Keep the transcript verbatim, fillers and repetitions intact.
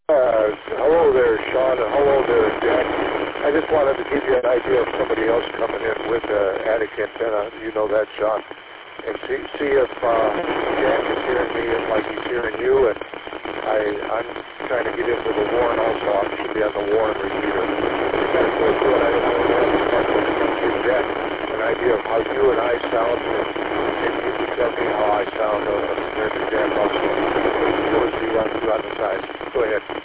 Uh, hello there, Sean, and hello there, Jack. I just wanted to give you an idea of somebody else coming in with uh, attic antenna. You know that, Sean. And see, see if uh, Jack is hearing me like he's hearing you. And I, I'm trying to get into the Warren also. I should be on the Warren repeater. You got to go through it. I don't know what to give Jack an idea of how you and I sound. And maybe you can tell me how I sound uh, compared to Jack also. What is he on, on the side? Go ahead.